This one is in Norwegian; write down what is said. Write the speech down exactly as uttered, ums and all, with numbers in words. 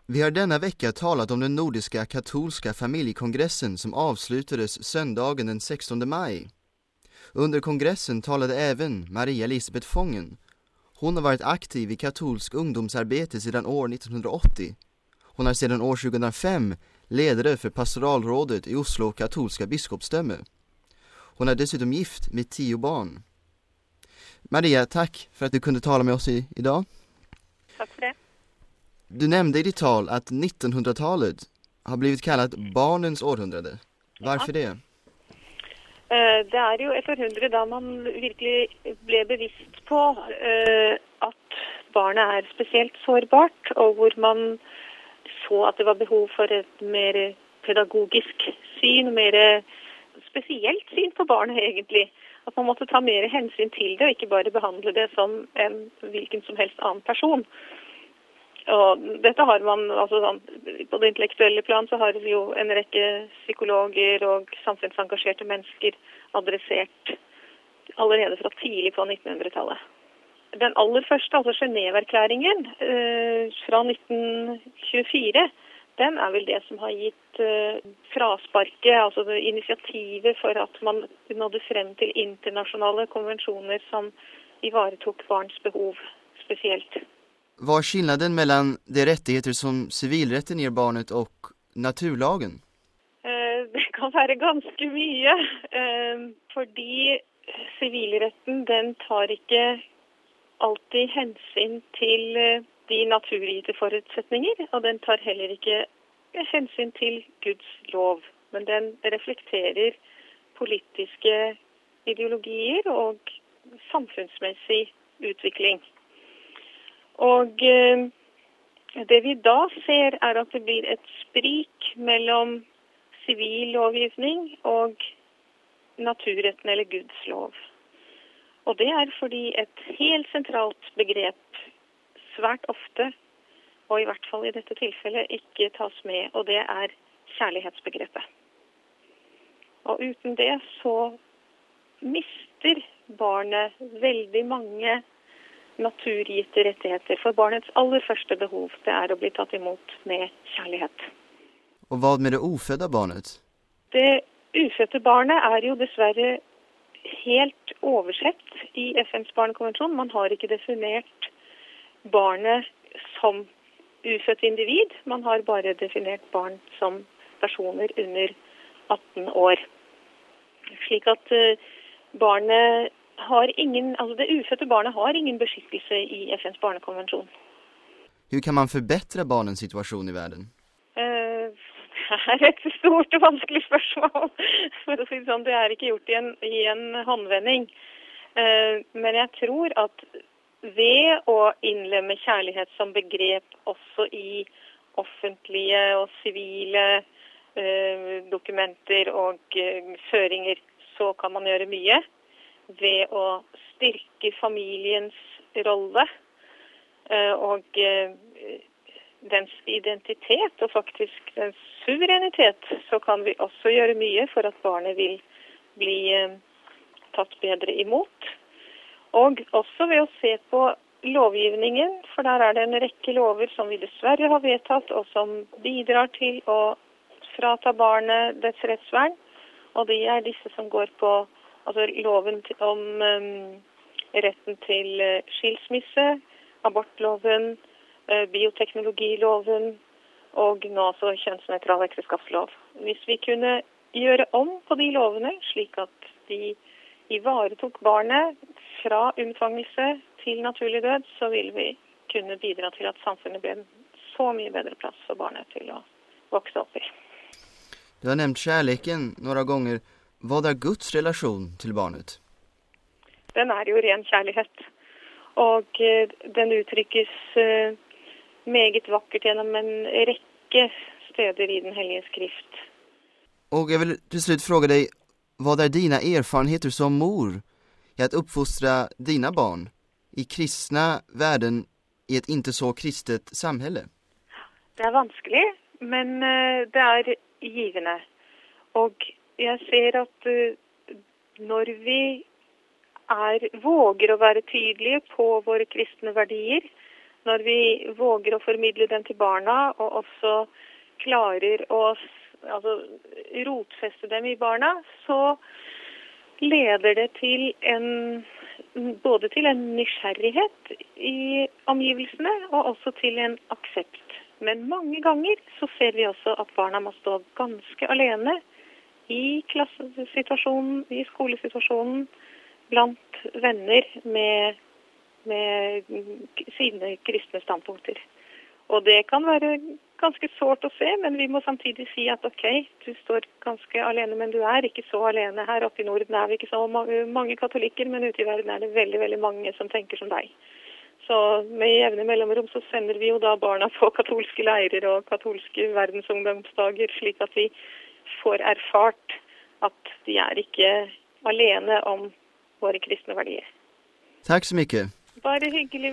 Vi har denna vecka talat om den nordiska katolska familjekongressen som avslutades söndagen den sextonde maj. Under kongressen talade även Maria Elisabeth Fången. Hon har varit aktiv i katolsk ungdomsarbete sedan år nittonhundraåttio. Hon är sedan år tjugohundrafem ledare för pastoralrådet i Oslo katolska biskopsdöme. Hon är dessutom gift med tio barn. Maria, tack för att du kunde tala med oss i, idag. Tack för det. Du nämnde i ditt tal att nittonhundratalet har blivit kallat barnens århundrade. Varför det? Det är ju ett århundrade där man verkligen blev bevisst på att barnet är speciellt sårbart och hvor man så att det var behov för ett mer pedagogisk syn, mer speciellt syn på barnet egentligen. Att man måste ta mer hänsyn till det och inte bara behandla det som en vilken som helst annan person. Och detta har man, alltså på det intellektuella plan så har vi ju en räcka psykologer och samhällsengagerade människor adresserat allerede från tidigt på nittonhundratalet. Den allra första, alltså Genèveerklæringen eh, från nittonhundratjugofyra, den är väl det som har gett eh, frasparket, alltså det initiativet för att man nådde fram till internationella konventioner som ivaretog barns behov speciellt. Vad är skillnaden mellan de rättigheter som civilrätten ger barnet och naturlagen? Eh, det kan vara ganska mycket, eh, fordi civilrätten den tar inte alltid hänsyn till eh, de naturgitte förutsättningar och den tar heller inte hänsyn till Guds lov, men den reflekterar politiska ideologier och samfunnsmässig utveckling. Och eh, det vi då ser är att det blir ett sprik mellan civil lovgivning och naturrätten eller Guds lov. Och det är fordi ett helt centralt begrepp svärt ofta, och i vart fall i detta tillfälle, inte tas med, och det är kärleksbegreppet. Och utan det så mister barnet väldigt många naturgitte rättigheter. För barnets allra första behov det är att bli tatt emot med kärlek. Och vad med det ofödda barnet? Det ufödda barnet är ju dessvärre helt översett i F N:s barnkonvention. Man har inte definierat barnet som ufött individ. Man har bara definierat barn som personer under arton år. Slik att eh, barnet har ingen, alltså det ufödda barnet har ingen beskyttelse i F N:s barnkonvention. Hur kan man förbättra barnens situation i världen? Eh, det är ett stort och vanskligt spörsmål. För att säga sånn, det är inte gjort i en, i en handvändning. Eh, men jag tror att ved å innlemme kärlighet som begrepp också i offentliga och civila eh, dokumenter och eh, føringer, så kan man göra mycket. Ved å styrke familjens rolle eh, och eh, dens identitet och faktiskt dens suveränitet, så kan vi också göra mycket för att barnet vill bli eh, tatt bedre emot. Och också ved å se på lovgivningen, för där är det en räcka lover som vi dessvärre har vedtatt och som bidrar till att frata barnet dess rättsvärn. Och det är dessa som går på alltså loven om um, rätten till uh, skilsmisse, abortloven, uh, bioteknologiloven och nu så könsneutral äktenskapslov. Hvis vi kunde göra om på de lovene slik att de ivaretog barnet fra unnfangelse til naturlig død, så vil vi kunne bidra til at samfunnet blir en så mye bedre plass for barnet til å vokse opp i. Du har nämnt kärleken några gånger. Vad är Guds relation till barnet? Den är ju ren kärlighet. Och eh, den uttryckes eh, meget vackert genom en räcka steder i den heliga skrift. Och jag vill till slut fråga dig, vad är dina erfarenheter som mor i att uppfostra dina barn i kristna värden i ett inte så kristet samhälle? Det är vanskligt, men uh, det är givande. Och jag ser att uh, när vi är vågar att vara tydliga på våra kristna värdier, når vi våger å formidle den til barna, og også klarer å altså, rotfeste dem i barna, så leder det til en, både til en nysgjerrighet i omgivelsene, og også til en aksept. Men mange ganger så ser vi også at barna må stå ganske alene i klassesituasjonen, i skolesituasjonen, blant venner med, med sine kristne standpunkter. Og det kan være ganske sårt å se, men vi må samtidig si at ok, du står ganske alene, men du er ikke så alene. Her oppe i Norden er vi ikke så mange, mange katolikker, men ute i verden er det veldig, veldig mange som tenker som deg. Så med jevne mellomrom så sender vi jo da barna på katolske leirer og katolske verdensungdomsdager, slik at vi får erfart at de er ikke alene om våre kristne verdier. Tack så mycket. Bare hyggelig.